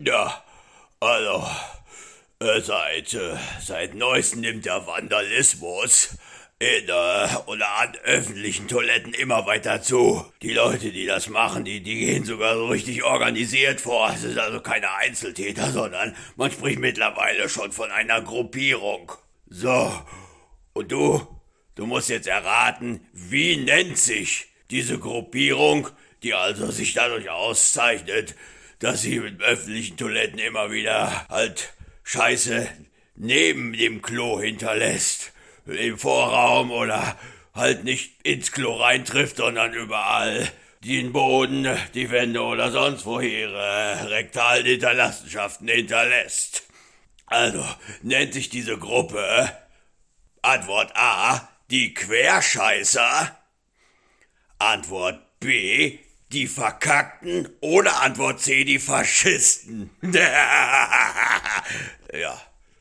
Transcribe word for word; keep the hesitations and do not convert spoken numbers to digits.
Ja, also, äh, seit, äh, seit neuestem nimmt der Vandalismus in äh, oder an öffentlichen Toiletten immer weiter zu. Die Leute, die das machen, die, die gehen sogar so richtig organisiert vor. Es sind also keine Einzeltäter, sondern man spricht mittlerweile schon von einer Gruppierung. So, und du? Du musst jetzt erraten, wie nennt sich diese Gruppierung, die also sich dadurch auszeichnet, dass sie mit öffentlichen Toiletten immer wieder halt Scheiße neben dem Klo hinterlässt. Im Vorraum oder halt nicht ins Klo reintrifft, sondern überall den Boden, die Wände oder sonst wo ihre rektalen Hinterlassenschaften hinterlässt. Also nennt sich diese Gruppe Antwort A, die Querscheißer, Antwort B, die Verkackten oder Antwort C, die Faschisten. Ja.